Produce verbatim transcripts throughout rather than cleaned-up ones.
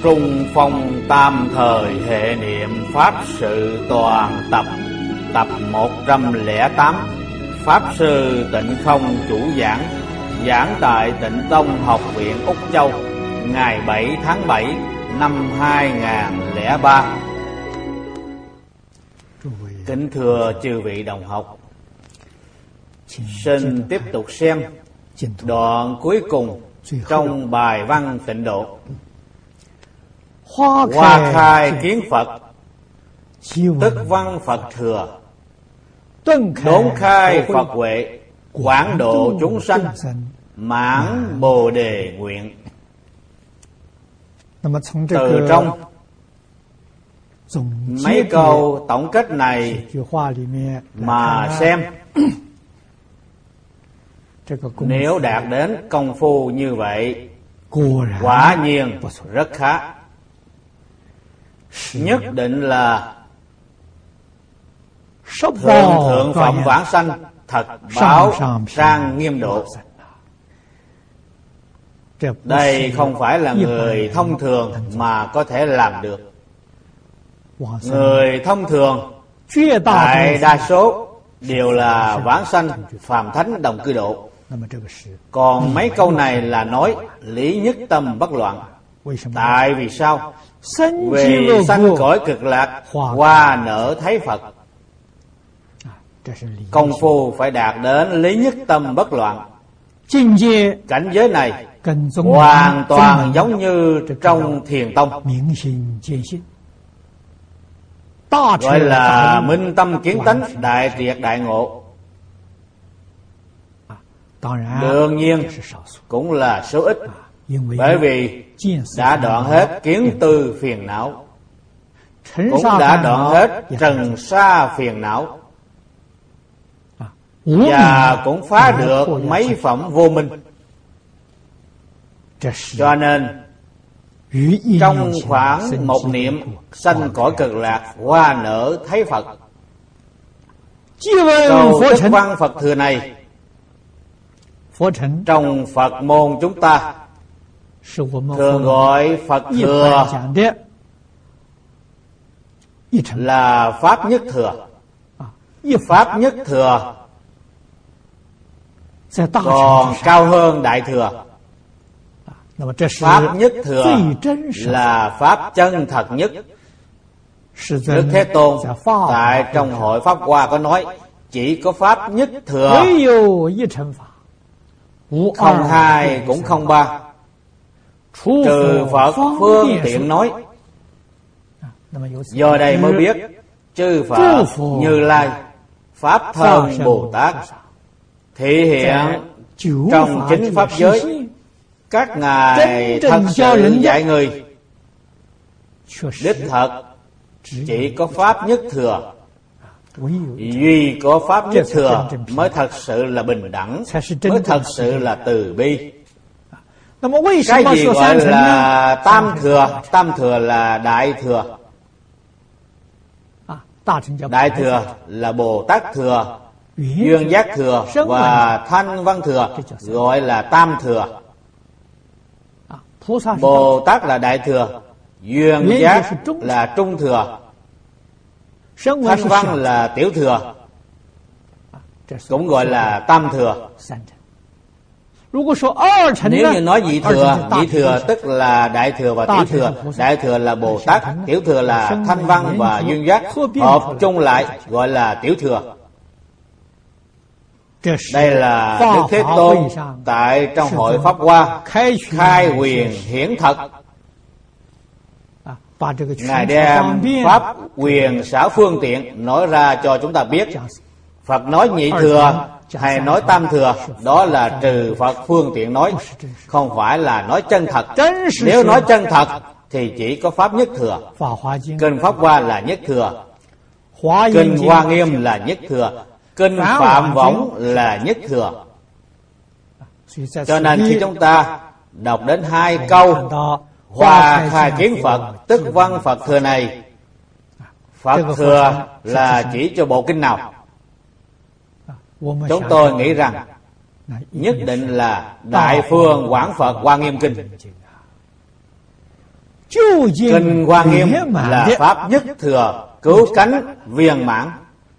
Trung phong tam thời hệ niệm Pháp sự toàn tập. Tập một trăm lẻ tám. Pháp sư Tịnh Không chủ giảng. Giảng tại Tịnh Tông Học viện Úc Châu, ngày bảy tháng bảy năm hai nghìn không trăm lẻ ba. Kính thưa chư vị đồng học, xin tiếp tục xem đoạn cuối cùng trong bài văn Tịnh Độ. Hoa khai kiến Phật, tức văn Phật thừa. Đốn khai Phật huệ, quảng độ chúng sanh, mãn Bồ Đề nguyện. Từ trong mấy câu tổng kết này mà xem, nếu đạt đến công phu như vậy, quả nhiên rất khá. Nhất định là thượng thượng phẩm vãng sanh, thật báo trang nghiêm độ. Đây không phải là người thông thường mà có thể làm được. Người thông thường đại đa số đều là vãng sanh phàm thánh đồng cư độ. Còn mấy câu này là nói lý nhất tâm bất loạn. Tại vì sao? Vì sanh cõi cực lạc, hoa nở thấy Phật. Công phu phải đạt đến lý nhất tâm bất loạn. Cảnh giới này hoàn toàn giống như trong Thiền Tông, gọi là minh tâm kiến tánh, đại triệt đại ngộ. Đương nhiên cũng là số ít, bởi vì đã đoạn hết kiến tư phiền não, cũng đã đoạn hết trần sa phiền não, và cũng phá được mấy phẩm vô minh. Cho nên trong khoảng một niệm sanh cõi cực lạc, hoa nở thấy Phật. Câu tức văn Phật thừa này trong Phật môn chúng ta thường gọi Phật thừa là Pháp nhất thừa. Pháp nhất thừa còn cao hơn đại thừa. Pháp nhất thừa là Pháp chân thật nhất. Đức Thế Tôn tại trong hội Pháp Hoa có nói, chỉ có Pháp nhất thừa, không hai cũng không ba, trừ Phật phương tiện nói. Do đây mới biết chư Phật Như Lai, Pháp Thân Bồ Tát thị hiện trong chính Pháp giới, các ngài thật sự dạy người. Đích thật chỉ có Pháp nhất thừa. Duy có Pháp nhất thừa mới thật sự là bình đẳng, mới thật sự là từ bi. Cái gì gọi là tam thừa? Tam thừa là đại thừa. Đại thừa là Bồ Tát thừa, Duyên Giác thừa và Thanh Văn thừa, gọi là tam thừa. Bồ Tát là đại thừa, Duyên Giác là trung thừa, Thanh Văn là tiểu thừa, cũng gọi là tam thừa. Nếu như nói nhị thừa, nhị thừa tức là đại thừa và tiểu thừa. Đại thừa là Bồ Tát, tiểu thừa là Thanh Văn và Duyên Giác, hợp chung lại gọi là tiểu thừa. Đây là Đức Thế Tôn tại trong hội Pháp Hoa khai quyền hiển thật. Ngài đem Pháp quyền xảo phương tiện nói ra cho chúng ta biết. Phật nói nhị thừa hay nói tam thừa, đó là trừ Phật phương tiện nói, không phải là nói chân thật. Nếu nói chân thật thì chỉ có Pháp nhất thừa. Kinh Pháp Hoa là nhất thừa, Kinh Hoa Nghiêm là nhất thừa, Kinh Phạm Võng là nhất thừa. Cho nên khi chúng ta đọc đến hai câu Hoa khai kiến Phật, tức văn Phật thừa này, Phật thừa là chỉ cho bộ kinh nào? Chúng tôi nghĩ rằng nhất định là Đại Phương Quảng Phật Hoa Nghiêm Kinh. Kinh Hoa Nghiêm là pháp nhất thừa cứu cánh viên mãn.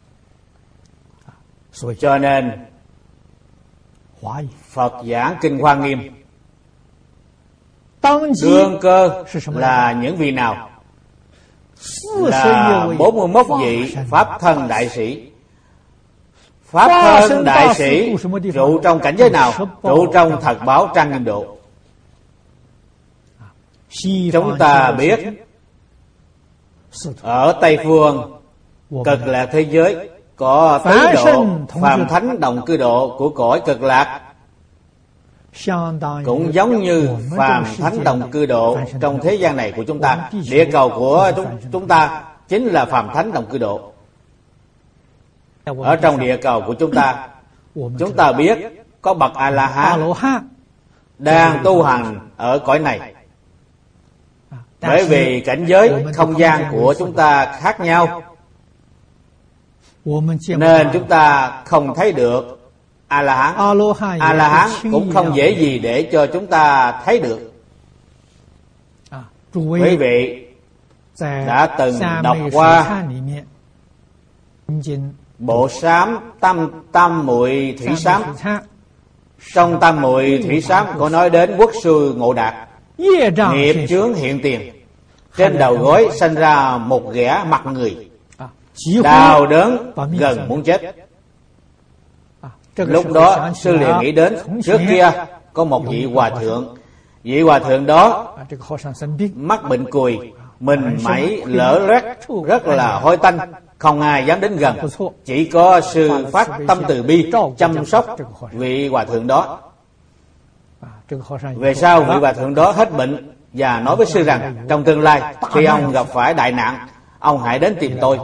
Cho nên Phật giảng Kinh Hoa Nghiêm, đương cơ là những vị nào? Là bốn mươi mốt vị Pháp thân đại sĩ. Pháp thân đại sĩ trụ trong cảnh giới nào? Trụ trong thật báo trang nghiêm độ. Chúng ta biết ở Tây Phương Cực Lạc thế giới có tứ độ phàm thánh đồng cư độ của cõi Cực Lạc, cũng giống như phàm thánh đồng cư độ trong thế gian này của chúng ta. Địa cầu của chúng, chúng ta chính là phàm thánh đồng cư độ. Ở trong địa cầu của chúng ta, chúng ta biết có bậc A-la-hán đang tu hành ở cõi này. Bởi vì cảnh giới không gian của chúng ta khác nhau, nên chúng ta không thấy được A-la-hán. A-la-hán cũng không dễ gì để cho chúng ta thấy được. Quý vị đã từng đọc qua bộ sám Tam Tam Muội Thủy Sám. Trong Tam Muội Thủy Sám có nói đến quốc sư Ngộ Đạt, nghiệp chướng hiện tiền, trên đầu gối sanh ra một ghẻ mặt người, đau đớn gần muốn chết. Lúc đó sư liền nghĩ đến trước kia có một vị hòa thượng. Vị hòa thượng đó mắc bệnh cùi, mình mẩy lở loét, rất là hôi tanh, không ai dám đến gần. Chỉ có sư phát tâm từ bi chăm sóc vị hòa thượng đó. Về sau vị hòa thượng đó hết bệnh và nói với sư rằng trong tương lai khi ông gặp phải đại nạn, ông hãy đến tìm tôi.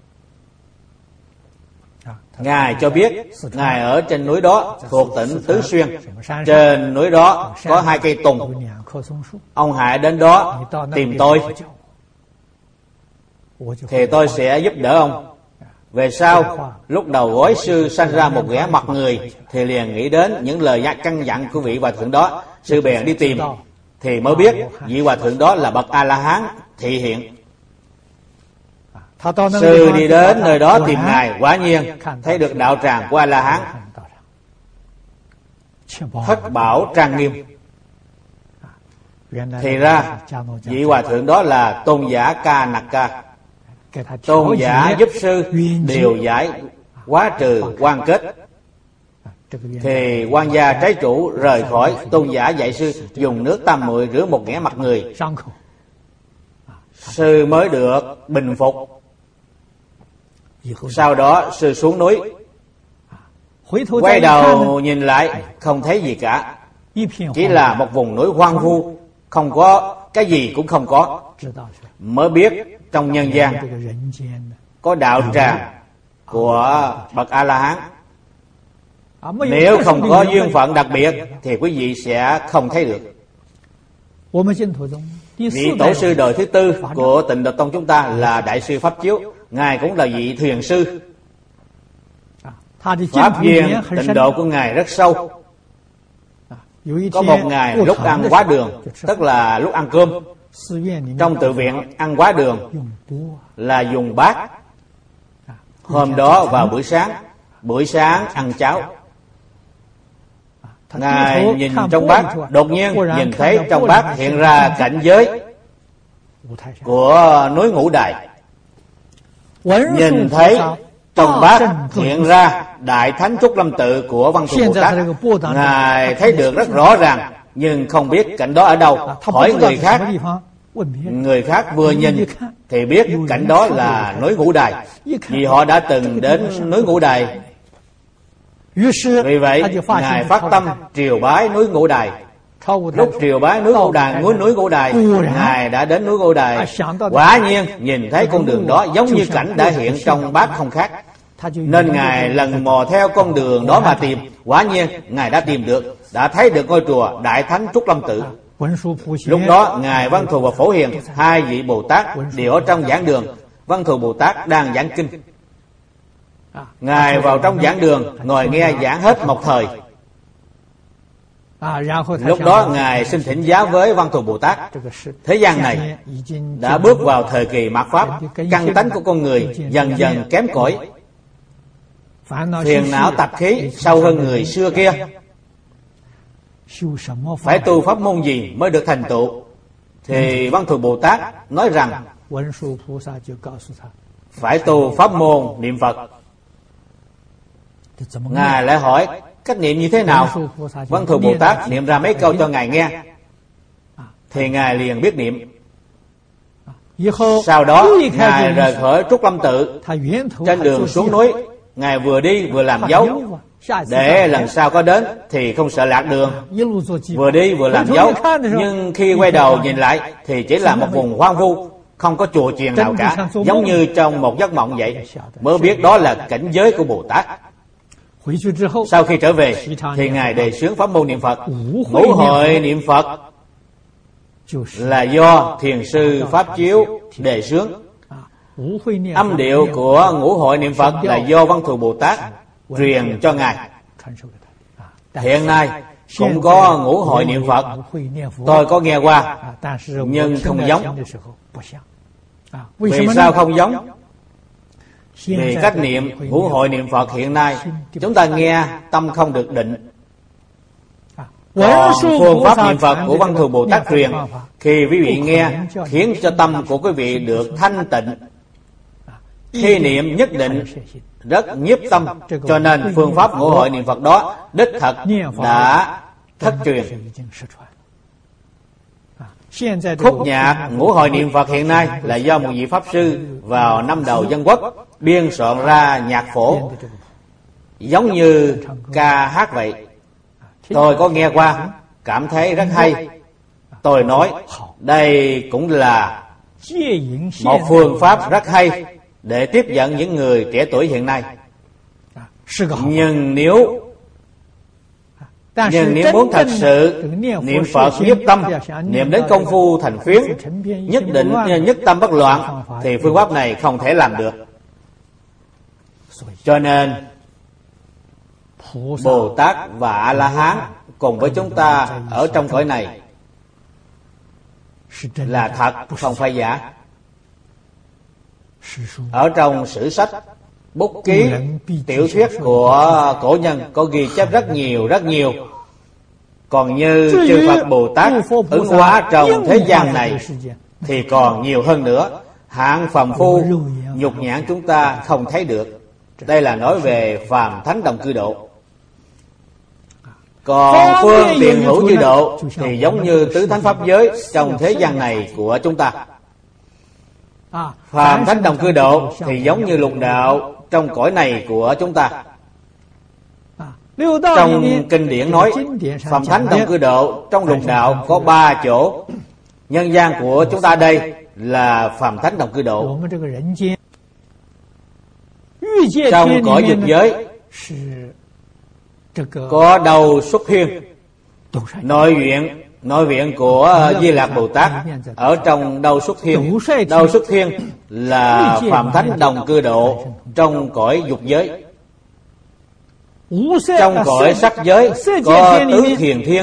Ngài cho biết Ngài ở trên núi đó thuộc tỉnh Tứ Xuyên. Trên núi đó có hai cây tùng, ông hãy đến đó tìm tôi thì tôi sẽ giúp đỡ ông. Về sau lúc đầu gối sư sanh ra một ghẻ mặt người thì liền nghĩ đến những lời căn dặn của vị hòa thượng đó. Sư bèn đi tìm thì mới biết vị hòa thượng đó là bậc A-la-hán thị hiện. Sư đi đến nơi đó tìm Ngài, quả nhiên thấy được đạo tràng của A-la-hán, thất bảo trang nghiêm. Thì ra vị hòa thượng đó là tôn giả Ca Nặc Ca. Tôn giả giúp sư điều giải hóa trừ quan kết. Thì quan gia trái chủ rời khỏi, tôn giả dạy sư dùng nước Tam Muội rửa một ghẻ mặt người. Sư mới được bình phục. Sau đó sư xuống núi, quay đầu nhìn lại không thấy gì cả, chỉ là một vùng núi hoang vu, không có cái gì cũng không có. Mới biết trong nhân gian có đạo tràng của bậc A-la-hán. Nếu không có duyên phận đặc biệt thì quý vị sẽ không thấy được. Vị tổ sư đời thứ tư của Tịnh Độ Tông chúng ta là Đại sư Pháp Chiếu. Ngài cũng là vị thiền sư. Pháp duyên tịnh độ của Ngài rất sâu. Có một ngày lúc ăn quá đường, tức là lúc ăn cơm, trong tự viện ăn quá đường là dùng bát. Hôm đó vào buổi sáng, buổi sáng ăn cháo. Ngài nhìn trong bát, đột nhiên nhìn thấy trong bát hiện ra cảnh giới của núi Ngũ Đài. Nhìn thấy trong bát hiện ra Đại Thánh Trúc Lâm Tự của Văn Thù Bồ Tát. Ngài thấy được rất rõ ràng, nhưng không biết cảnh đó ở đâu. Hỏi người khác, người khác vừa nhìn thì biết cảnh đó là núi Ngũ Đài, vì họ đã từng đến núi Ngũ Đài. Vì vậy Ngài phát tâm triều bái núi Ngũ Đài. Lúc triều bái núi Ngũ Đài, núi núi Ngũ Đài, Ngài đã đến núi Ngũ Đài. Quả nhiên nhìn thấy con đường đó giống như cảnh đã hiện trong bát không khác, nên Ngài lần mò theo con đường đó mà tìm. Quả nhiên Ngài đã tìm được, đã thấy được ngôi chùa Đại Thánh Trúc Lâm Tự. Lúc đó Ngài Văn Thù và Phổ Hiền, hai vị Bồ Tát đều ở trong giảng đường. Văn Thù Bồ Tát đang giảng kinh. Ngài vào trong giảng đường ngồi nghe giảng hết một thời. Lúc đó Ngài xin thỉnh giáo với Văn Thù Bồ Tát. Thế gian này đã bước vào thời kỳ mạt Pháp, căn tánh của con người dần dần kém cỏi, phiền não tập khí sâu hơn người xưa kia. Phải tu pháp môn gì mới được thành tựu? Thì Văn Thù Bồ Tát nói rằng phải tu pháp môn niệm Phật. Ngài lại hỏi cách niệm như thế nào? Văn Thù Bồ Tát niệm ra mấy câu cho Ngài nghe, thì Ngài liền biết niệm. Sau đó Ngài rời khỏi Trúc Lâm Tự, trên đường xuống núi Ngài vừa đi vừa làm dấu, để lần sau có đến thì không sợ lạc đường. Vừa đi vừa làm dấu, nhưng khi quay đầu nhìn lại thì chỉ là một vùng hoang vu, không có chùa chiền nào cả, giống như trong một giấc mộng vậy. Mới biết đó là cảnh giới của Bồ Tát. Sau khi trở về thì Ngài đề xướng pháp môn niệm Phật. Ngũ hội niệm Phật là do thiền sư Pháp Chiếu đề xướng. Âm điệu của ngũ hội niệm Phật là do Văn Thù Bồ Tát truyền cho Ngài. Hiện nay cũng có ngũ hội niệm Phật, tôi có nghe qua, nhưng không giống. Vì sao không giống? Vì cách niệm ngũ hội niệm Phật hiện nay chúng ta nghe tâm không được định. Còn phương pháp niệm Phật của Văn Thù Bồ Tát truyền, khi quý vị nghe khiến cho tâm của quý vị được thanh tịnh. Khi niệm nhất định rất nhiếp tâm, cho nên phương pháp ngũ hội niệm Phật đó đích thật đã thất truyền. Khúc nhạc ngũ hội niệm Phật hiện nay là do một vị Pháp Sư vào năm đầu Dân Quốc biên soạn ra nhạc phổ, giống như ca hát vậy. Tôi có nghe qua, cảm thấy rất hay. Tôi nói đây cũng là một phương pháp rất hay để tiếp dẫn những người trẻ tuổi hiện nay. Nhưng nếu Nhưng nếu muốn thật sự niệm Phật nhiếp tâm, niệm đến công phu thành phiến, nhất định nhất tâm bất loạn, thì phương pháp này không thể làm được. Cho nên Bồ Tát và A-la-hán cùng với chúng ta ở trong cõi này là thật, không phải giả. Ở trong sử sách, bút ký, tiểu thuyết của cổ nhân có ghi chép rất nhiều rất nhiều. Còn như chư Phật Bồ Tát ứng hóa trong thế gian này thì còn nhiều hơn nữa. Hạng phàm phu nhục nhãn chúng ta không thấy được. Đây là nói về phàm thánh đồng cư độ. Còn phương tiện hữu chư độ thì giống như tứ thánh pháp giới trong thế gian này của chúng ta. Phàm thánh đồng cư độ thì giống như lục đạo trong cõi này của chúng ta. Trong kinh điển nói phàm thánh đồng cư độ trong lục đạo có ba chỗ. Nhân gian của chúng ta đây là phàm thánh đồng cư độ. Trong cõi dục giới có Đầu Xuất Thiên, nội viện nội viện của Di Lạc Bồ Tát. Ở trong Đầu Xuất Thiên, Đầu Xuất Thiên là phàm thánh đồng cư độ trong cõi dục giới. Trong cõi sắc giới có Tứ Thiền Thiên.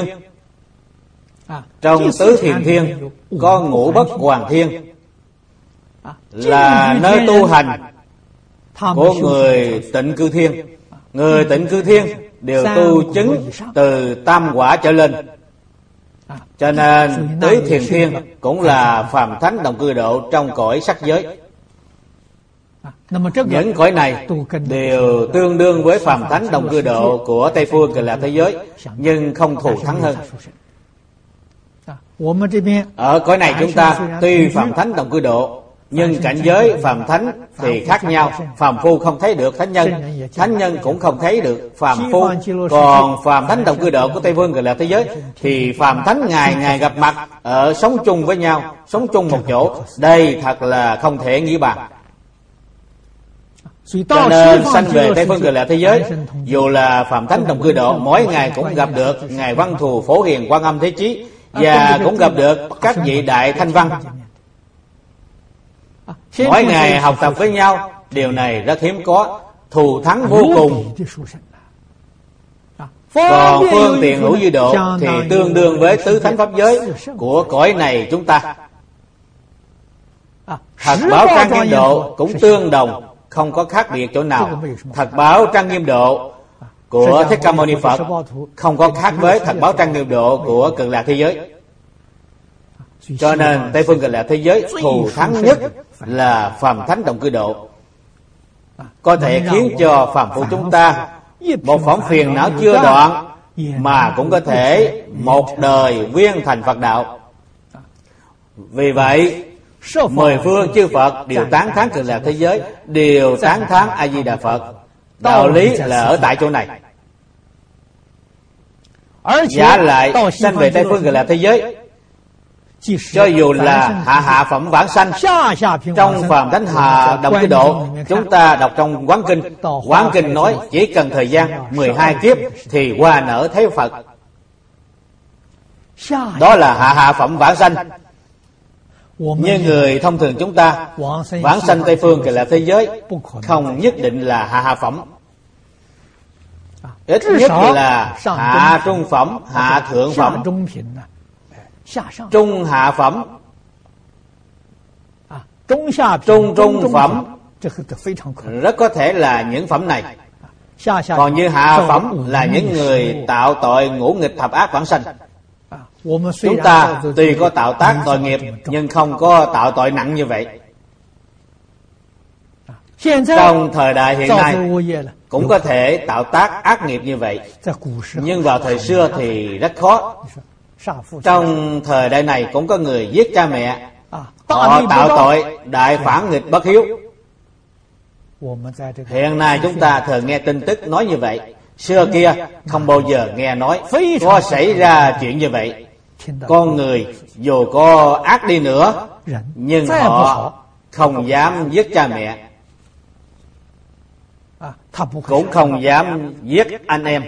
Trong Tứ Thiền Thiên có Ngũ Bất Hoàng Thiên, là nơi tu hành của người Tịnh Cư Thiên. Người Tịnh Cư Thiên đều tu chứng từ tam quả trở lên. Cho nên Tứ Thiền Thiên cũng là phàm thánh đồng cư độ trong cõi sắc giới. Những cõi này đều tương đương với phàm thánh đồng cư độ của Tây Phương Cực Lạc thế giới, nhưng không thù thắng hơn. Ở cõi này chúng ta tuy phàm thánh đồng cư độ, nhưng cảnh giới phàm thánh thì khác nhau. Phàm phu không thấy được thánh nhân, thánh nhân cũng không thấy được phàm phu. Còn phàm thánh đồng cư độ của Tây Phương Cực Lạc thế giới thì phàm thánh ngày ngày gặp mặt, ở sống chung với nhau, sống chung một chỗ. Đây thật là không thể nghĩ bàn. Cho nên sanh về Tây Phương Cực Lạc thế giới, dù là phàm thánh đồng cư độ, mỗi ngày cũng gặp được ngài Văn Thù Phổ Hiền Quan Âm Thế Chí, và cũng gặp được các vị đại thanh văn. Mỗi ngày học tập với nhau, điều này rất hiếm có, thù thắng vô cùng. Còn phương tiện hữu dư độ thì tương đương với tứ thánh pháp giới của cõi này chúng ta. Thật báo trang nghiêm độ cũng tương đồng, không có khác biệt chỗ nào. Thật báo trang nghiêm độ của Thích Ca Mâu Ni Phật không có khác với thật báo trang nghiêm độ của Cực Lạc thế giới. Cho nên Tây phương Cực Lạc thế giới thù thắng nhất là phàm thánh động cư độ, có thể khiến cho phàm phu chúng ta một phẩm phiền não chưa đoạn mà cũng có thể một đời viên thành Phật đạo. Vì vậy mười phương chư Phật đều tán thán Cực Lạc thế giới, đều tán thán A Di Đà Phật. Đạo lý là ở tại chỗ này. Giả lại sanh về Tây phương Cực Lạc thế giới, cho dù là hạ hạ phẩm vãng sanh trong phàm thánh hạ động cư độ, chúng ta đọc trong Quán Kinh, Quán Kinh nói chỉ cần thời gian mười hai kiếp thì hoa nở thấy Phật. Đó là hạ hạ phẩm vãng sanh. Như người thông thường chúng ta, vãng sanh Tây phương Cực Lạc thế giới không nhất định là hạ hạ phẩm, ít nhất là hạ trung phẩm, hạ thượng phẩm, trung hạ phẩm, trung trung phẩm, rất có thể là những phẩm này. Còn như hạ phẩm là những người tạo tội ngũ nghịch thập ác vãng sanh. Chúng ta tuy có tạo tác tội nghiệp nhưng không có tạo tội nặng như vậy. Trong thời đại hiện nay cũng có thể tạo tác ác nghiệp như vậy, nhưng vào thời xưa thì rất khó. Trong thời đại này cũng có người giết cha mẹ, họ tạo tội đại phản nghịch bất hiếu. Hiện nay chúng ta thường nghe tin tức nói như vậy. Xưa kia không bao giờ nghe nói có xảy ra chuyện như vậy. Con người dù có ác đi nữa, nhưng họ không dám giết cha mẹ, cũng không dám giết anh em.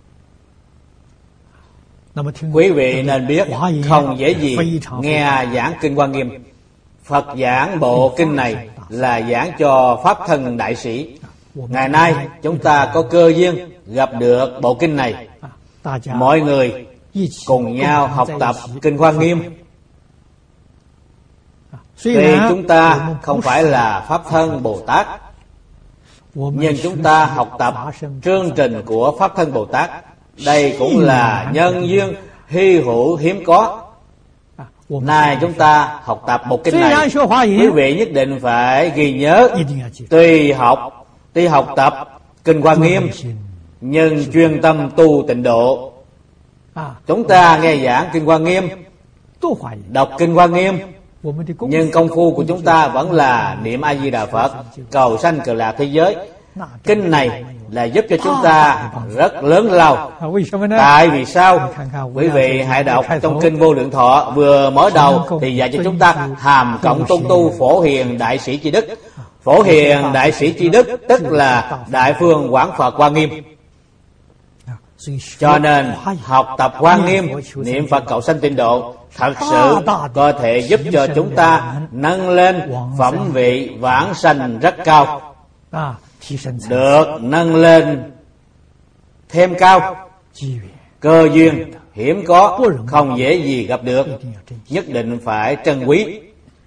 Quý vị nên biết, không dễ gì nghe giảng Kinh Hoa Nghiêm. Phật giảng bộ kinh này là giảng cho Pháp thân đại sĩ. Ngày nay chúng ta có cơ duyên gặp được bộ kinh này, mọi người cùng nhau học tập Kinh Hoa Nghiêm. Tuy chúng ta không phải là Pháp thân Bồ Tát, nhưng chúng ta học tập chương trình của Pháp thân Bồ Tát. Đây cũng là nhân duyên hy hữu hiếm có. Nay chúng ta học tập một kinh này, quý vị nhất định phải ghi nhớ. Tuy học, tuy học tập Kinh Hoa Nghiêm, nhưng chuyên tâm tu tịnh độ. Chúng ta nghe giảng Kinh Hoa Nghiêm, đọc Kinh Hoa Nghiêm, nhưng công phu của chúng ta vẫn là niệm A Di Đà Phật, cầu sanh Cực Lạc thế giới. Kinh này là giúp cho chúng ta rất lớn lao. Tại vì sao? Quý vị hãy đọc trong Kinh Vô Lượng Thọ, vừa mở đầu thì dạy cho chúng ta hàm cộng tôn tu Phổ Hiền Đại Sĩ Chi Đức. Phổ Hiền Đại Sĩ Chi Đức tức là Đại Phương Quảng Phật Hoa Nghiêm. Cho nên học tập Hoa Nghiêm, niệm Phật cầu sanh tịnh độ thật sự có thể giúp cho chúng ta nâng lên phẩm vị vãng sanh rất cao, được nâng lên thêm cao. Cơ duyên hiếm có, không dễ gì gặp được, nhất định phải trân quý.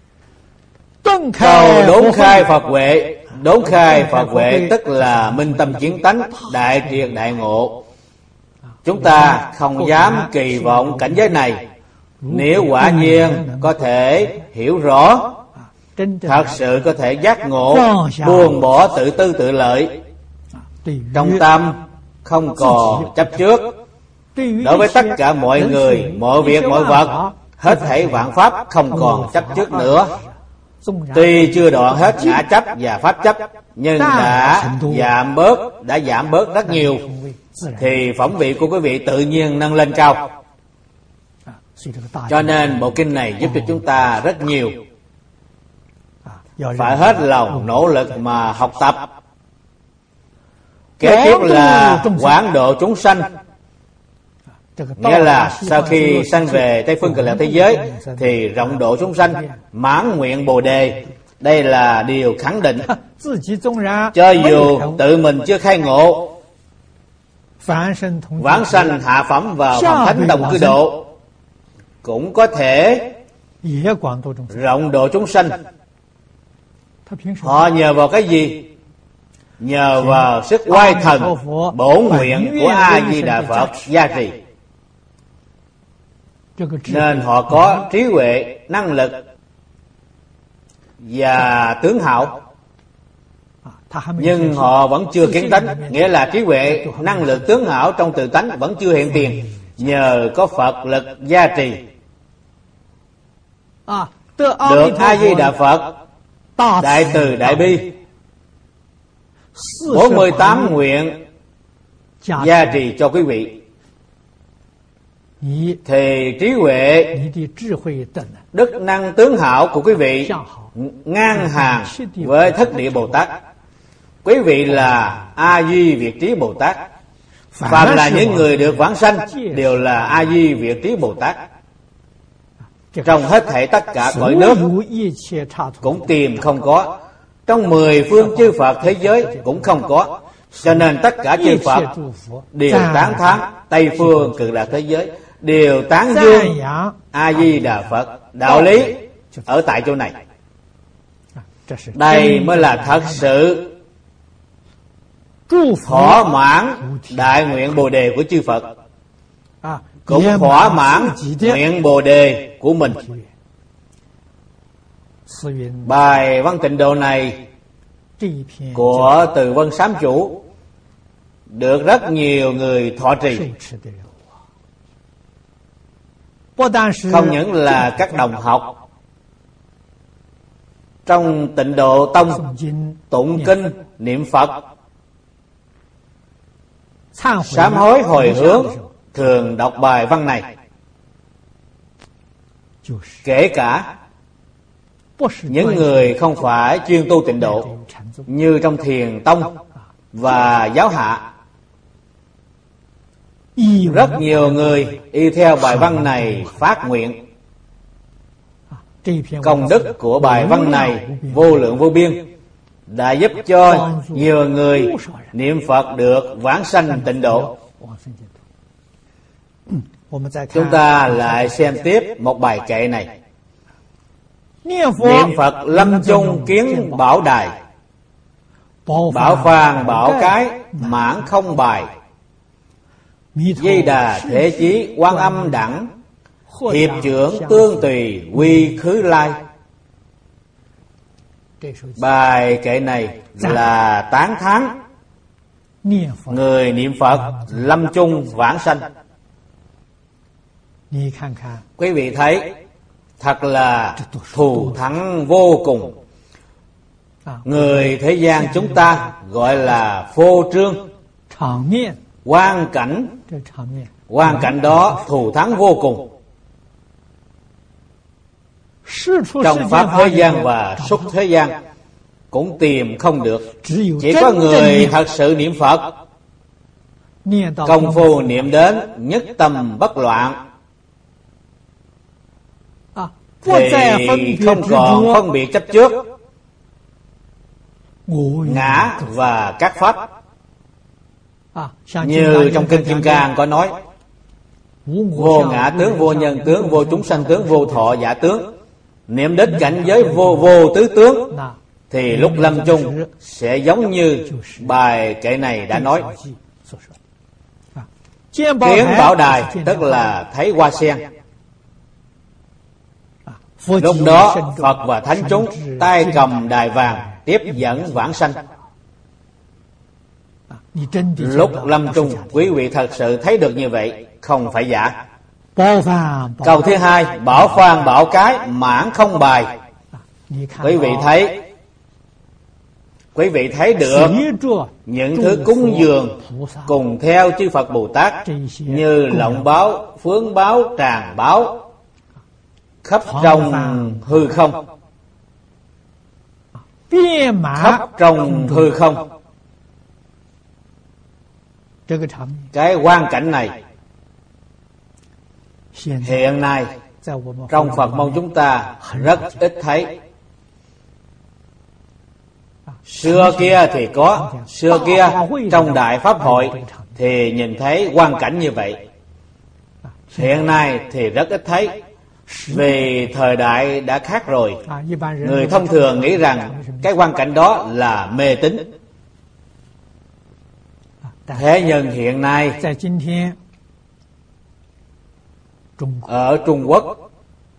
Cầu đốn khai Phật huệ. Đốn khai Phật huệ tức là minh tâm kiến tánh, đại triệt đại ngộ. Chúng ta không dám kỳ vọng cảnh giới này. Nếu quả nhiên có thể hiểu rõ, thật sự có thể giác ngộ, buông bỏ tự tư tự lợi, trong tâm không còn chấp trước. Đối với tất cả mọi người, mọi việc, mọi vật, hết thảy vạn pháp không còn chấp trước nữa. Tuy chưa đoạn hết ngã chấp và pháp chấp, nhưng đã giảm bớt, đã giảm bớt rất nhiều, thì phẩm vị của quý vị tự nhiên nâng lên cao. Cho nên bộ kinh này giúp cho chúng ta rất nhiều. Phải hết lòng nỗ lực mà học tập. Kế tiếp là quảng độ chúng sanh. Nghĩa là sau khi sanh về Tây phương Cực Lạc thế giới thì rộng độ chúng sanh, mãn nguyện Bồ Đề. Đây là điều khẳng định. Cho dù tự mình chưa khai ngộ, vãng sanh hạ phẩm vào phẩm thánh đồng cư độ, cũng có thể rộng độ chúng sanh. Họ nhờ vào cái gì? Nhờ vào sức oai thần bổn nguyện của A Di Đà Phật gia trì, nên họ có trí huệ, năng lực và tướng hảo. Nhưng họ vẫn chưa kiến tánh, nghĩa là trí huệ, năng lực, tướng hảo trong tự tánh vẫn chưa hiện tiền. Nhờ có Phật lực gia trì, được A Di Đà Phật đại từ đại bi bốn mươi tám nguyện gia trì cho quý vị, thì trí huệ, đức năng, tướng hảo của quý vị ngang hàng với Thất Địa Bồ Tát. Quý vị là A Di Việt Trí Bồ Tát. Phàm là những người được vãng sanh đều là A Di Việt Trí Bồ Tát. Trong hết thảy tất cả cõi nước cũng tìm không có, trong mười phương chư Phật thế giới cũng không có. Cho nên tất cả chư Phật đều tán thán Tây phương Cực Lạc thế giới, đều tán dương A Di Đà Phật. Đạo lý ở tại chỗ này. Đây mới là thật sự thỏa mãn đại nguyện Bồ Đề của chư Phật, cũng thỏa mãn nguyện Bồ Đề của mình. Bài văn tịnh độ này của Từ Vân Sám Chủ được rất nhiều người thọ trì. Không những là các đồng học trong Tịnh Độ Tông tụng kinh niệm Phật, sám hối hồi hướng thường đọc bài văn này. Kể cả những người không phải chuyên tu tịnh độ như trong Thiền Tông và Giáo Hạ, rất nhiều người y theo bài văn này phát nguyện. Công đức của bài văn này vô lượng vô biên, đã giúp cho nhiều người niệm Phật được vãng sanh tịnh độ. Chúng ta lại xem tiếp một bài kệ này. Niệm Phật lâm chung kiến bảo đài, bảo phàn bảo cái mãn không bài. Di Đà Thế Chí Quan Âm đẳng, hiệp trưởng tương tùy quy khứ lai. Bài kệ này là tán thán người niệm Phật lâm chung vãng sanh. Quý vị thấy thật là thù thắng vô cùng. Người thế gian chúng ta gọi là phô trương, quang cảnh, quang cảnh đó thù thắng vô cùng. Trong pháp thế gian và xuất thế gian cũng tìm không được. Chỉ có người thật sự niệm Phật, công phu niệm đến nhất tâm bất loạn, thì không còn phân biệt chấp trước ngã và các pháp. Như trong kinh Kim Cang có nói: vô ngã tướng, vô nhân tướng, vô chúng sanh tướng, vô thọ giả tướng. Niệm đến cảnh giới vô vô tứ tướng, thì lúc lâm chung sẽ giống như bài kệ này đã nói. Kiến bảo đài tức là thấy hoa sen. Lúc đó Phật và thánh chúng tay cầm đài vàng tiếp dẫn vãng sanh. Lúc lâm chung quý vị thật sự thấy được như vậy, không phải giả. Câu thứ hai, bảo phàn bảo cái mãn không bài. Quý vị thấy Quý vị thấy được những thứ cúng dường cùng theo chư Phật Bồ Tát, như lộng báo, phướng báo, tràng báo, khắp trong hư không, khắp trong hư không. Cái quang cảnh này hiện nay trong Phật môn chúng ta rất ít thấy. Xưa kia thì có, xưa kia trong Đại Pháp Hội thì nhìn thấy quang cảnh như vậy. Hiện nay thì rất ít thấy, vì thời đại đã khác rồi. Người thông thường nghĩ rằng cái quang cảnh đó là mê tín. Thế nhưng hiện nay ở Trung Quốc,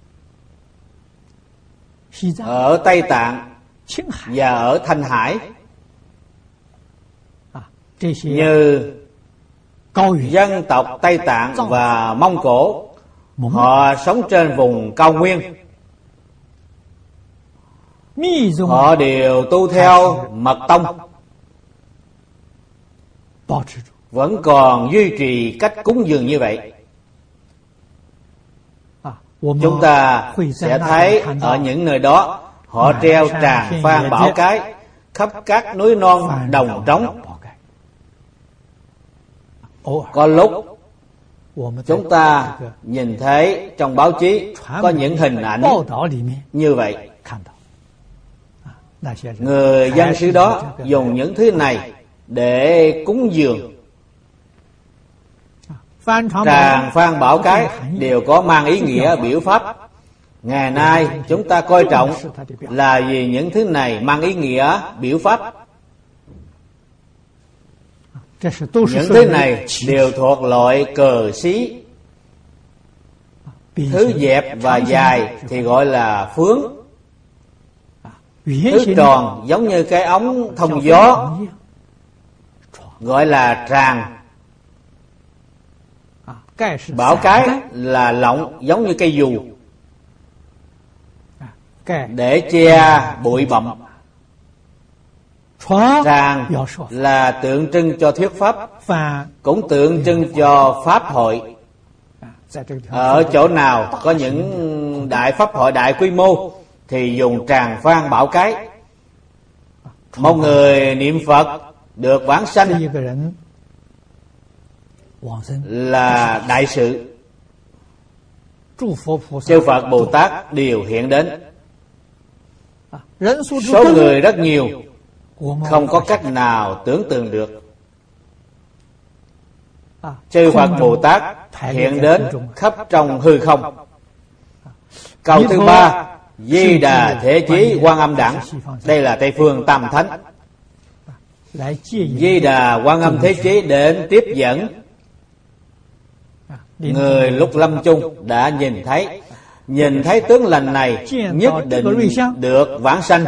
ở Tây Tạng và ở Thanh Hải, như dân tộc Tây Tạng và Mông Cổ, họ sống trên vùng cao nguyên, họ đều tu theo mật tông, vẫn còn duy trì cách cúng dường như vậy. Chúng ta sẽ thấy ở những nơi đó họ treo tràng phan bảo cái khắp các núi non đồng trống. Có lúc chúng ta nhìn thấy trong báo chí có những hình ảnh như vậy. Người dân xứ đó dùng những thứ này để cúng dường. Tràng phan bảo cái đều có mang ý nghĩa biểu pháp. Ngày nay chúng ta coi trọng là vì những thứ này mang ý nghĩa biểu pháp. Những thứ này đều thuộc loại cờ xí. Thứ dẹp và dài thì gọi là phướng. Thứ tròn giống như cái ống thông gió gọi là tràng. Bảo cái là lọng giống như cây dù để che bụi bặm. Tràng là tượng trưng cho thuyết pháp, cũng tượng trưng cho pháp hội. Ở chỗ nào có những đại pháp hội đại quy mô thì dùng tràng phan bảo cái. Một người niệm Phật được vãng sanh là đại sự. Chư Phật Bồ Tát đều hiện đến. Số người rất nhiều, không có cách nào tưởng tượng được. Chư Phật Bồ Tát hiện đến khắp trong hư không. Câu thứ ba, Di Đà Thế Chí Quan Âm Đẳng. Đây là Tây phương Tam Thánh. Di Đà Quan Âm Thế Chí đến tiếp dẫn. Người lúc lâm chung đã nhìn thấy, nhìn thấy tướng lành này nhất định được vãng sanh.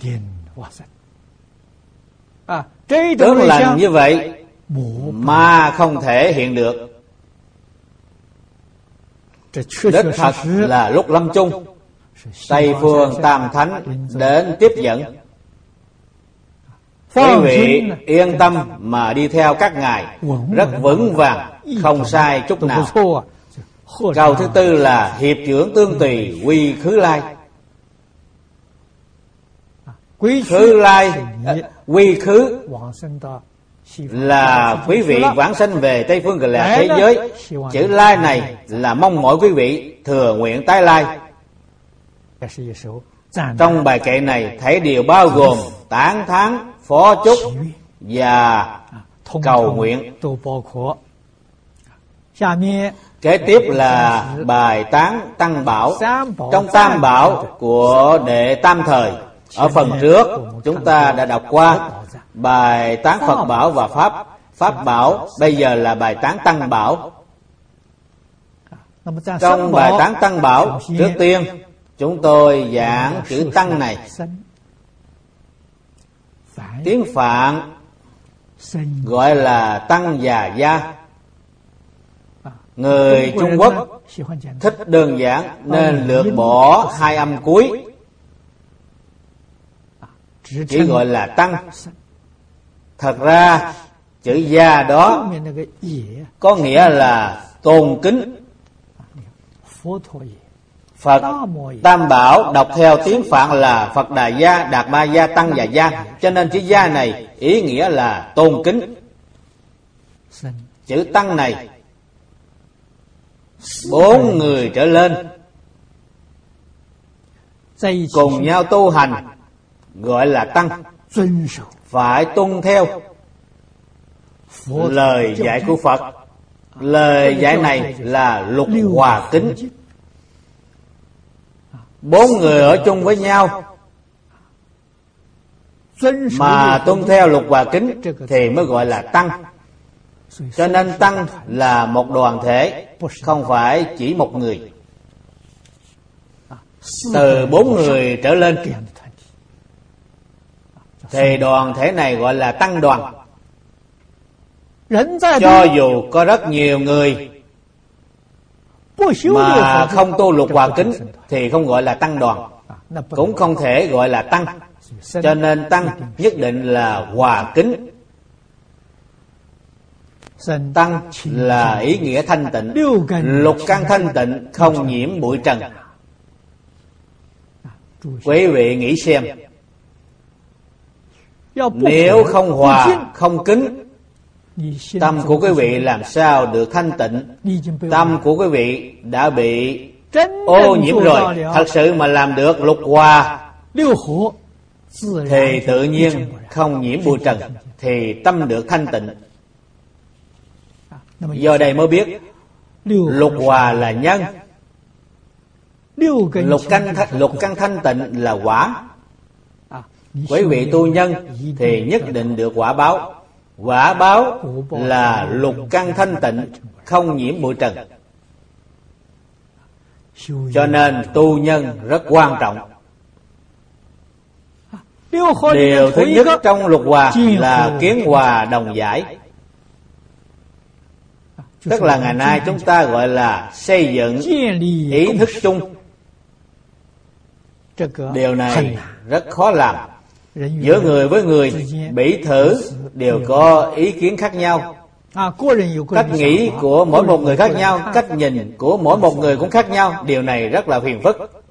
Tướng lành như vậy mà không thể hiện được. Đích thật là lúc lâm chung, Tây phương Tam Thánh đến tiếp dẫn. Quý vị yên tâm mà đi theo các ngài, rất vững vàng, không sai chút nào. Câu thứ tư là hiệp trưởng tương tùy quy khứ lai. Khứ lai, quy khứ là quý vị vãng sanh về Tây phương Cực Lạc thế giới. Chữ lai này là mong mỏi quý vị thừa nguyện tái lai. Trong bài kệ này thấy điều bao gồm tán thán, phó chúc và cầu nguyện. Kế tiếp là bài tán Tăng Bảo. Trong Tam Bảo của Đệ Tam Thời, ở phần trước chúng ta đã đọc qua bài tán Phật Bảo và Pháp Pháp Bảo. Bây giờ là bài tán Tăng Bảo. Trong bài tán Tăng Bảo, trước tiên chúng tôi giảng chữ Tăng này. Tiếng Phạn gọi là Tăng Già Gia. Người Trung Quốc thích đơn giản nên lược bỏ hai âm cuối, chỉ gọi là Tăng. Thật ra chữ Gia đó có nghĩa là tôn kính. Phật Tam Bảo đọc theo tiếng Phạn là Phật Đà Gia, Đạt Ma Gia, Tăng Già Gia, cho nên chữ Gia này ý nghĩa là tôn kính. Chữ Tăng này bốn người trở lên cùng nhau tu hành gọi là Tăng. phải tuân theo lời dạy của Phật. Lời dạy này là lục hòa kính. Bốn người ở chung với nhau mà tuân theo lục hòa kính thì mới gọi là tăng. Cho nên tăng là một đoàn thể, không phải chỉ một người. Từ bốn người trở lên thì đoàn thể này gọi là tăng đoàn. Cho dù có rất nhiều người mà không tu lục hòa kính thì không gọi là tăng đoàn, cũng không thể gọi là tăng. Cho nên tăng nhất định là hòa kính. Tăng là ý nghĩa thanh tịnh, lục căn thanh tịnh, không nhiễm bụi trần. Quý vị nghĩ xem, nếu không hòa, không kính, tâm của quý vị làm sao được thanh tịnh? Tâm của quý vị đã bị ô nhiễm rồi. Thật sự mà làm được lục hòa thì tự nhiên không nhiễm bụi trần, thì tâm được thanh tịnh. Do đây mới biết lục hòa là nhân, lục căn lục căn thanh tịnh là quả. Quý vị tu nhân thì nhất định được quả báo. Quả báo là lục căn thanh tịnh, không nhiễm bụi trần. Cho nên tu nhân rất quan trọng. Điều thứ nhất trong lục hòa là kiến hòa đồng giải. Tức là ngày nay chúng ta gọi là xây dựng ý thức chung. Điều này rất khó làm. Giữa người với người,彼thử đều có ý kiến khác nhau. Cách nghĩ của mỗi một người khác nhau, cách nhìn của mỗi một người cũng khác nhau. Điều này rất là phiền phức.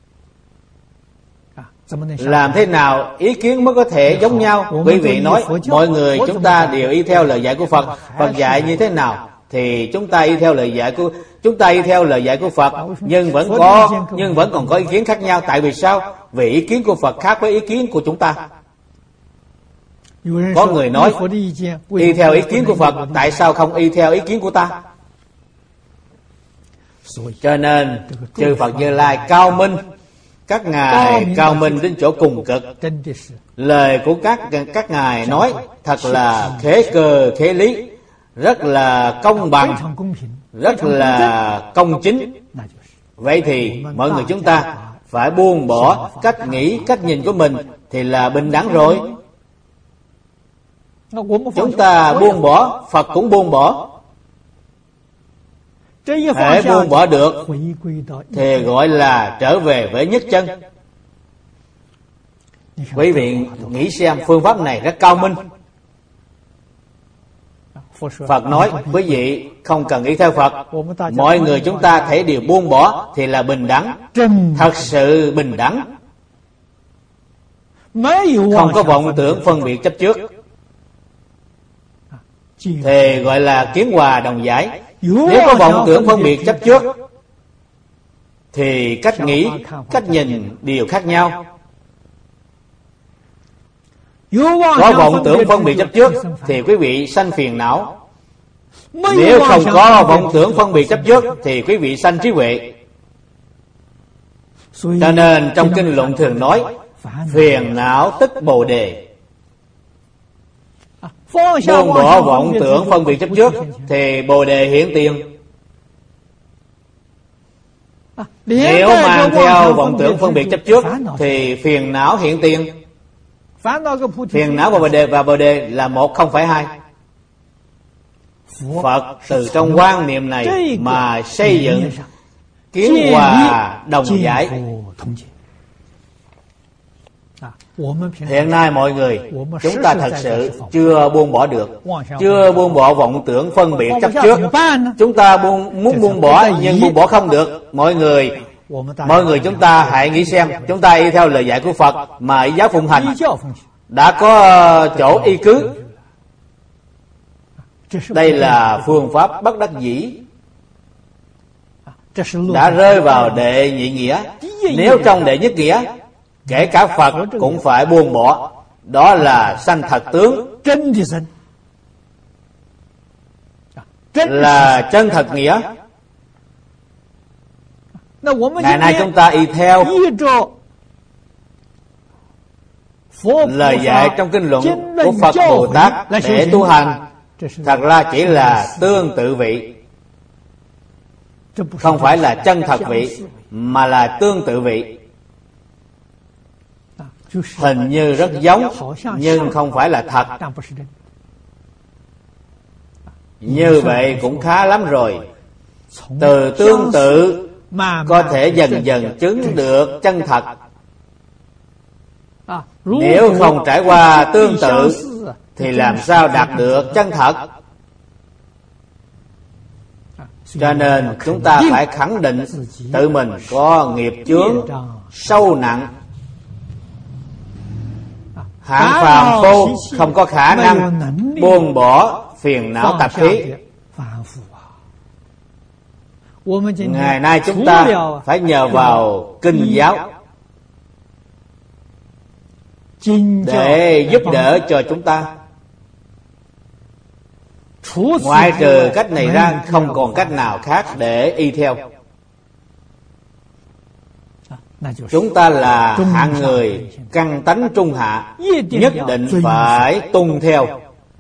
Làm thế nào ý kiến mới có thể giống nhau? Quý vị nói mọi người chúng ta đều y theo lời dạy của Phật. Phật dạy như thế nào thì chúng ta y theo lời dạy của chúng ta y theo lời dạy của Phật, nhưng vẫn có nhưng vẫn còn có ý kiến khác nhau. Tại vì sao? Vì ý kiến của Phật khác với ý kiến của chúng ta. Có người nói y theo ý kiến của Phật, tại sao không y theo ý kiến của ta? Cho nên chư Phật Như Lai cao minh, các ngài cao minh đến chỗ cùng cực. Lời của các các ngài nói thật là khế cơ khế lý, rất là công bằng, rất là công chính. Vậy thì mọi người chúng ta phải buông bỏ cách nghĩ, cách nhìn của mình thì là bình đẳng rồi. Chúng ta buông bỏ, Phật cũng buông bỏ. Hễ buông bỏ được thì gọi là trở về với nhất chân. Quý vị nghĩ xem, phương pháp này rất cao minh. Phật nói quý vị không cần ý theo Phật, mọi người chúng ta thể đều buông bỏ thì là bình đẳng. Thật sự bình đẳng, không có vọng tưởng phân biệt chấp trước, thì gọi là kiến hòa đồng giải. Nếu có vọng tưởng phân biệt chấp trước thì cách nghĩ, cách nhìn đều khác nhau. Có vọng tưởng phân biệt chấp trước thì quý vị sanh phiền não. Nếu không có vọng tưởng phân biệt chấp trước thì quý vị sanh trí huệ. Cho nên trong kinh luận thường nói phiền não tức bồ đề. Buông bỏ vọng tưởng phân biệt chấp trước thì bồ đề hiện tiền. Nếu mang theo vọng tưởng phân biệt chấp trước thì phiền não hiện tiền. Phiền não và bồ đề và bồ đề là một, không phải hai. Phật từ trong quan niệm này mà xây dựng kiến hòa đồng giải. Hiện nay mọi người chúng ta thật sự chưa buông bỏ được, chưa buông bỏ vọng tưởng phân biệt chấp trước. Chúng ta buông, muốn buông bỏ nhưng buông bỏ không được. Mọi người Mọi người chúng ta hãy nghĩ xem, chúng ta y theo lời dạy của Phật mà y giáo phụng hành, đã có chỗ y cứ. Đây là phương pháp bất đắc dĩ, đã rơi vào đệ nhị nghĩa. Nếu trong đệ nhất nghĩa, kể cả Phật cũng phải buông bỏ. đó là sanh thật tướng, là chân thật nghĩa. Ngày nay chúng ta y theo lời dạy trong kinh luận của Phật Bồ Tát để tu hành, thật ra chỉ là tương tự vị, không phải là chân thật vị, mà là tương tự vị. Hình như rất giống, nhưng không phải là thật. Như vậy cũng khá lắm rồi. Từ tương tự có thể dần dần chứng được chân thật. Nếu không trải qua tương tự thì làm sao đạt được chân thật? Cho nên chúng ta phải khẳng định tự mình có nghiệp chướng sâu nặng. Hạng phàm phu không có khả năng buông bỏ phiền não tập khí. Ngày nay chúng ta phải nhờ vào kinh giáo để giúp đỡ cho chúng ta. Ngoại trừ cách này ra, không còn cách nào khác để y theo. Chúng ta là hạng người căn tánh trung hạ, nhất định phải tuân theo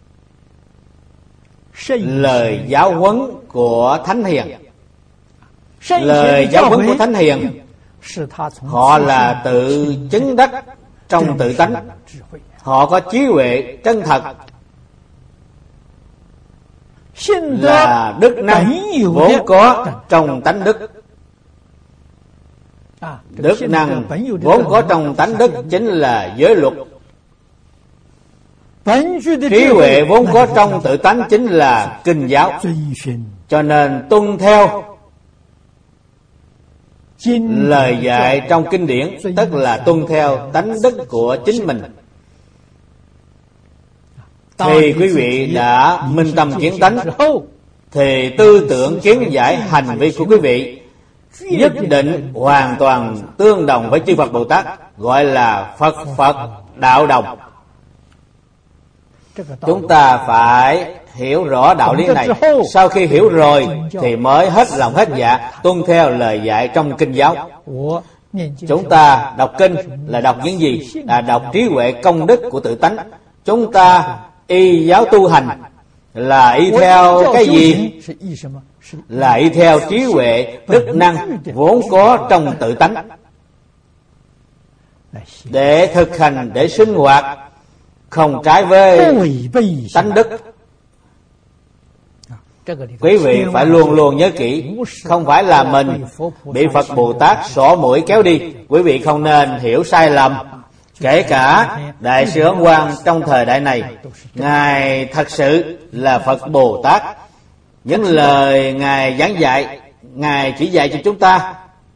lời giáo huấn của Thánh Hiền. Lời giáo huấn của Thánh Hiền, họ là tự chứng đắc trong tự tánh. Họ có trí huệ chân thật, là đức năng vốn có trong tánh đức. Đức năng vốn có trong tánh đức chính là giới luật. Trí huệ vốn có trong tự tánh chính là kinh giáo. Cho nên tuân theo lời dạy trong kinh điển, tức là tuân theo tánh đức của chính mình, thì quý vị đã minh tâm kiến tánh, thì tư tưởng kiến giải hành vi của quý vị nhất định hoàn toàn tương đồng với chư Phật Bồ Tát, gọi là Phật Phật đạo đồng. Chúng ta phải hiểu rõ đạo lý này. Sau khi hiểu rồi thì mới hết lòng hết dạ tuân theo lời dạy trong kinh giáo. Chúng ta đọc kinh là đọc những gì? Là đọc trí huệ công đức của tự tánh. Chúng ta y giáo tu hành là y theo cái gì? Là y theo trí huệ đức năng vốn có trong tự tánh, để thực hành, để sinh hoạt không trái với tánh đức. Quý vị phải luôn luôn nhớ kỹ, không phải là mình bị Phật Bồ Tát xỏ mũi kéo đi. Quý vị không nên hiểu sai lầm. Kể cả Đại sư Ấn Quang trong thời đại này, Ngài thật sự là Phật Bồ Tát. Những lời Ngài giảng dạy, Ngài chỉ dạy cho chúng ta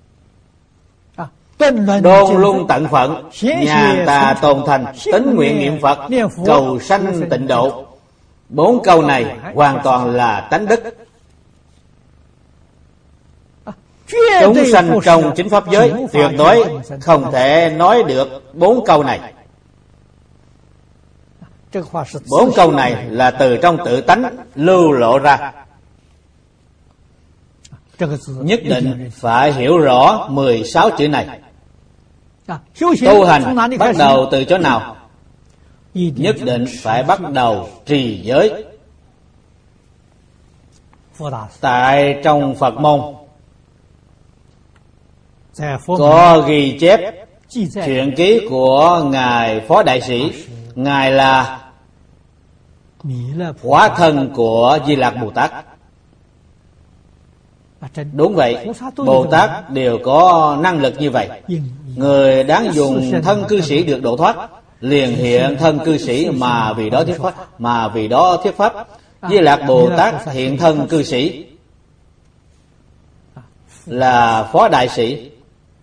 đôn luôn tận phận, nhà ta tôn thành, tín nguyện niệm Phật, cầu sanh tịnh độ. Bốn câu này hoàn toàn là tánh đức. Chúng sanh trong chính pháp giới tuyệt đối không thể nói được bốn câu này. Bốn câu này là từ trong tự tánh lưu lộ ra. Nhất định phải hiểu rõ mười sáu chữ này. Tu hành bắt đầu từ chỗ nào? Nhất định phải bắt đầu trì giới. Tại trong Phật môn có ghi chép truyện ký của Ngài Phó Đại Sĩ. Ngài là hóa thân của Di Lạc Bồ Tát. Đúng vậy, Bồ Tát đều có năng lực như vậy. Người đáng dùng thân cư sĩ được độ thoát, liền hiện thân cư sĩ mà vì đó thuyết pháp, mà vì đó thuyết pháp. Di Lạc Bồ Tát hiện thân cư sĩ là Phó Đại Sĩ.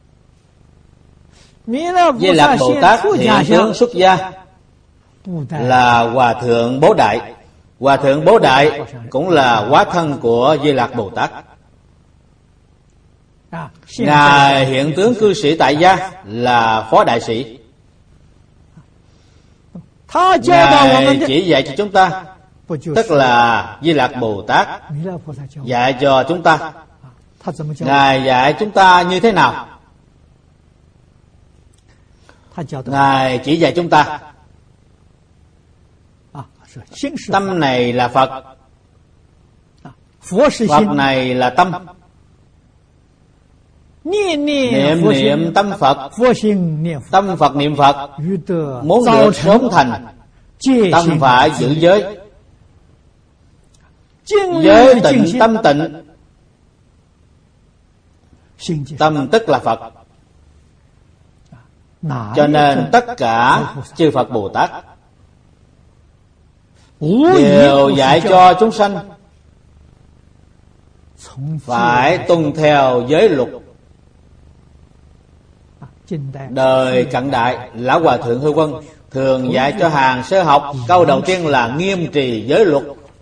Di Lạc Bồ Tát hiện tướng xuất gia là Hòa Thượng Bố Đại. Hòa Thượng Bố Đại cũng là hóa thân của Di Lạc Bồ Tát. Ngài hiện tướng cư sĩ tại gia là Phó Đại Sĩ. Ngài chỉ dạy cho chúng ta, tức là Di Lặc Bồ Tát dạy cho chúng ta. Ngài dạy chúng ta như thế nào? Ngài chỉ dạy chúng ta tâm này là Phật, Phật này là tâm. Niệm niệm tâm Phật, tâm Phật niệm Phật. Muốn được sớm thành, tâm phải giữ giới. Giới tịnh tâm tịnh, tâm tức là Phật. Cho nên tất cả chư Phật Bồ Tát đều dạy cho chúng sanh phải tuân theo giới luật. Đời cận đại, Lão Hòa Thượng Hư Vân thường dạy cho hàng sơ học câu đầu tiên là nghiêm trì giới luật.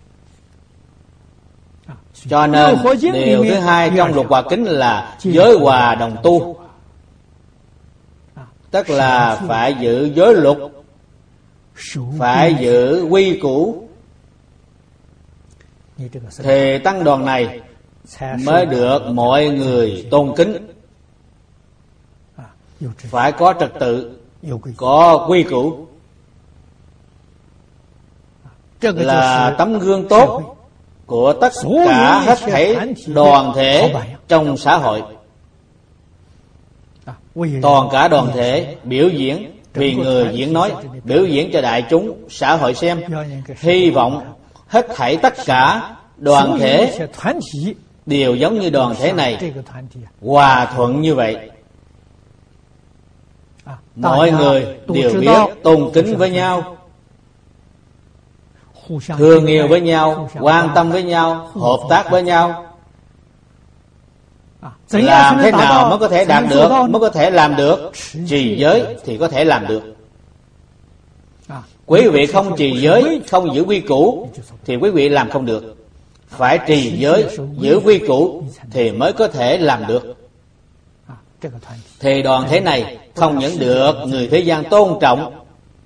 Cho nên điều thứ hai trong Lục Hòa Kính là giới hòa đồng tu, tức là phải giữ giới luật, phải giữ quy củ, thì tăng đoàn này mới được mọi người tôn kính. Phải có trật tự, có quy củ, là tấm gương tốt của tất cả hết thảy đoàn thể trong xã hội. Toàn cả đoàn thể biểu diễn, vì người diễn nói, biểu diễn cho đại chúng xã hội xem. Hy vọng hết thảy tất cả đoàn thể đều giống như đoàn thể này, hòa thuận như vậy. Mọi người đều biết tôn kính với nhau, thương yêu với nhau, quan tâm với nhau, hợp tác với nhau. Làm thế nào mới có thể đạt được, mới có thể làm được? Trì giới thì có thể làm được. Quý vị không trì giới, không giữ quy củ thì quý vị làm không được. Phải trì giới, giữ quy củ thì mới có thể làm được. Thì đoàn thể này không những được người thế gian tôn trọng,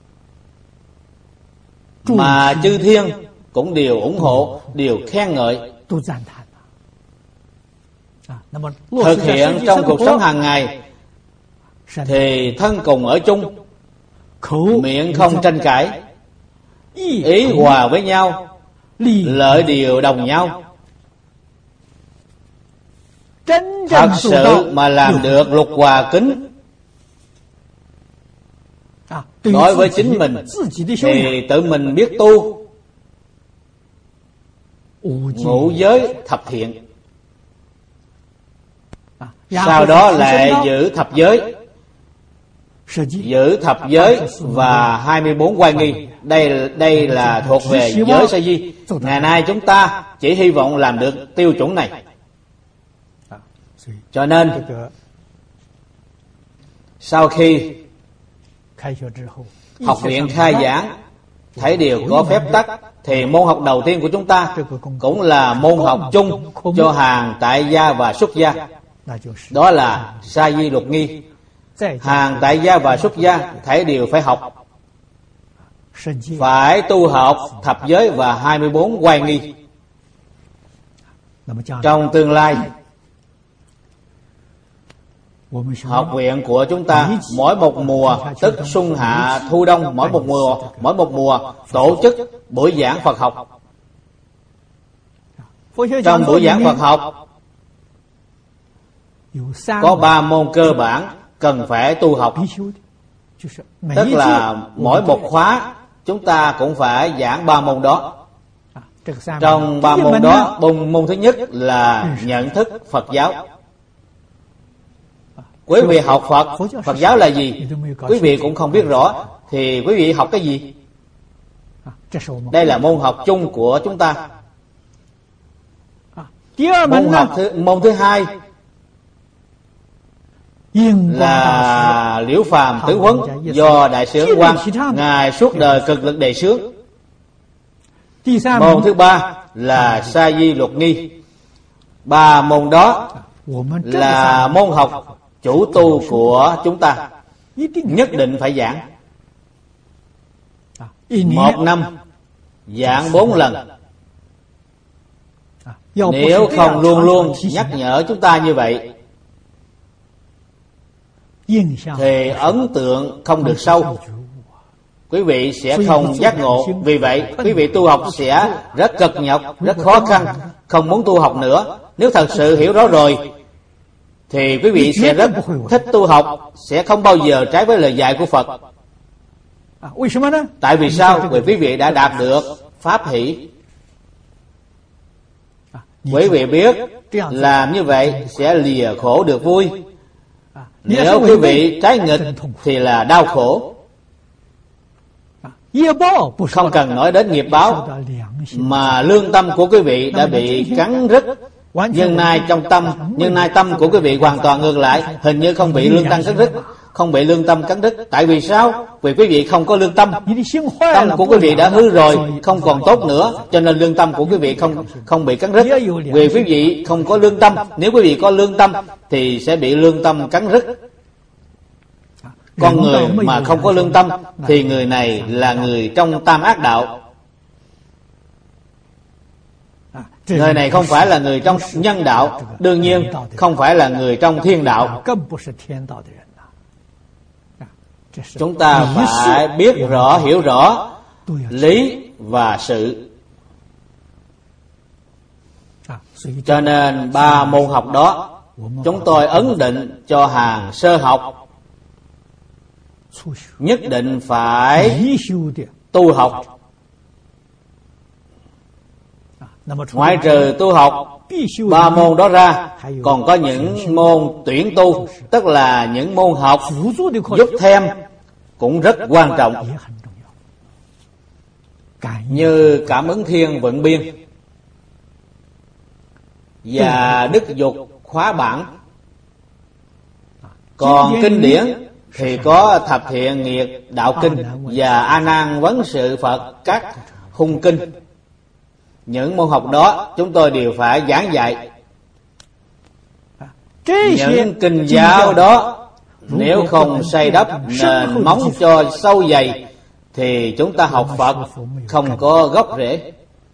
mà chư thiên cũng đều ủng hộ, đều khen ngợi. Thực hiện trong cuộc sống hàng ngày thì thân cùng ở chung, miệng không tranh cãi, ý hòa với nhau, lợi điều đồng nhau. Thật sự mà làm được Lục Hòa Kính đối với chính mình thì tự mình biết tu ngũ giới thập thiện, sau đó lại giữ thập giới, giữ thập giới và hai mươi bốn oai nghi. Đây đây là thuộc về giới Sa Di. Ngày nay chúng ta chỉ hy vọng làm được tiêu chuẩn này. Cho nên sau khi học viện khai giảng thấy đều có phép tắc, thì môn học đầu tiên của chúng ta cũng là môn học chung cho hàng tại gia và xuất gia, đó là Sa Di Luật Nghi. Hàng tại gia và xuất gia thấy đều phải học, phải tu học thập giới và hai mươi bốn oai nghi. Trong tương lai, học viện của chúng ta mỗi một mùa, tức xuân hạ thu đông, mỗi một mùa mỗi một mùa tổ chức buổi giảng Phật học. Trong buổi giảng Phật học có ba môn cơ bản cần phải tu học, tức là mỗi một khóa chúng ta cũng phải giảng ba môn đó. Trong ba môn đó, môn, môn thứ nhất là nhận thức Phật giáo. Quý vị học Phật, Phật giáo là gì? Quý vị cũng không biết rõ, thì quý vị học cái gì? Đây là môn học chung của chúng ta. Môn học thứ, môn thứ hai là Liễu Phàm Tử Huấn do Đại Sư Quang Ngài suốt đời cực lực đề xướng. Môn thứ ba là Sa Di Luật Nghi. Ba môn đó là môn học chủ tu của chúng ta, nhất định phải giảng. Một năm giảng bốn lần. Nếu không luôn luôn nhắc nhở chúng ta như vậy thì ấn tượng không được sâu, quý vị sẽ không giác ngộ. Vì vậy quý vị tu học sẽ rất cực nhọc, rất khó khăn, không muốn tu học nữa. Nếu thật sự hiểu rõ rồi thì quý vị sẽ rất thích tu học, sẽ không bao giờ trái với lời dạy của Phật. Tại vì sao? Vì quý vị đã đạt được pháp hỷ. Quý vị biết làm như vậy sẽ lìa khổ được vui. Nếu quý vị trái nghịch thì là đau khổ. Không cần nói đến nghiệp báo, mà lương tâm của quý vị đã bị cắn rứt. Nhưng nay trong tâm, nhưng nay tâm của quý vị hoàn toàn ngược lại, hình như không bị lương tâm cắn rứt, không bị lương tâm cắn đứt. Tại vì sao? Vì quý vị không có lương tâm. Tâm của quý vị đã hư rồi, không còn tốt nữa, cho nên lương tâm của quý vị không không bị cắn rứt. Vì quý vị không có lương tâm. Nếu quý vị có lương tâm thì sẽ bị lương tâm cắn rứt. Con người mà không có lương tâm thì người này là người trong tam ác đạo. Người này không phải là người trong nhân đạo, đương nhiên không phải là người trong thiên đạo. Chúng ta phải biết rõ, hiểu rõ lý và sự. Cho nên ba môn học đó chúng tôi ấn định cho hàng sơ học nhất định phải tu học. Ngoại trừ tu học ba môn đó ra, còn có những môn tuyển tu, tức là những môn học giúp thêm cũng rất quan trọng, như cảm ứng thiên vận biên và đức dục khóa bản. Còn kinh điển thì có thập thiện nghiệt đạo kinh và A Nan vấn sự Phật các hung kinh. Những môn học đó chúng tôi đều phải giảng dạy. Những kinh giáo đó nếu không xây đắp nền móng cho sâu dày thì chúng ta học Phật không có gốc rễ.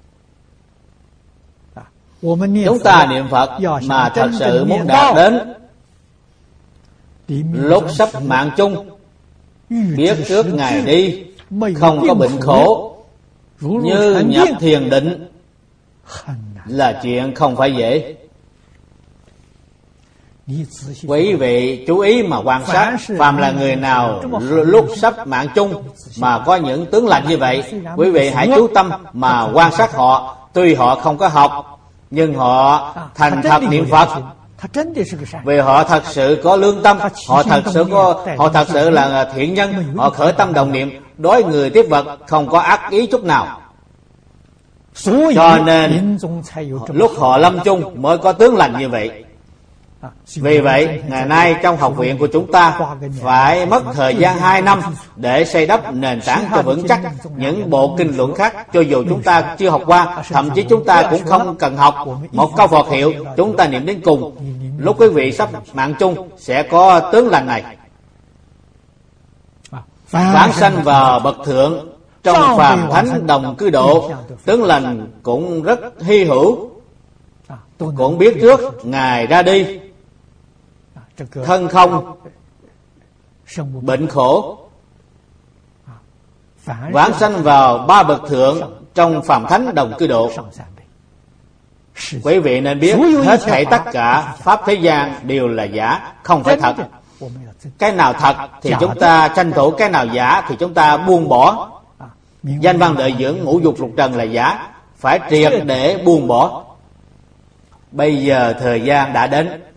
Chúng ta niệm Phật mà thật sự muốn đạt đến lúc sắp mạng chung, biết trước ngày đi không có bệnh khổ, như nhập thiền định, là chuyện không phải dễ. Quý vị chú ý mà quan sát, phàm là người nào lúc sắp mạng chung mà có những tướng lành như vậy, quý vị hãy chú tâm mà quan sát họ. Tuy họ không có học nhưng họ thành thật niệm Phật, vì họ thật sự có lương tâm, họ thật sự có, họ thật sự là thiện nhân, họ khởi tâm đồng niệm, đối người tiếp vật không có ác ý chút nào. Cho nên lúc họ lâm chung mới có tướng lành như vậy. Vì vậy ngày nay trong học viện của chúng ta phải mất thời gian hai năm để xây đắp nền tảng cho vững chắc những bộ kinh luận khác. Cho dù chúng ta chưa học qua, thậm chí chúng ta cũng không cần học, một câu Phật hiệu chúng ta niệm đến cùng, lúc quý vị sắp mạng chung sẽ có tướng lành này. Vãng sanh vào bậc thượng, trong phàm thánh đồng cư độ, tướng lành cũng rất hy hữu, cũng biết trước ngài ra đi, thân không, bệnh khổ. Vãng sanh vào ba bậc thượng trong phàm thánh đồng cư độ. Quý vị nên biết hết thảy tất cả pháp thế gian đều là giả, không phải thật. Cái nào thật thì chúng ta tranh thủ, cái nào giả thì chúng ta buông bỏ. Danh văn lợi dưỡng ngũ dục lục trần là giả, phải triệt để buông bỏ. Bây giờ thời gian đã đến,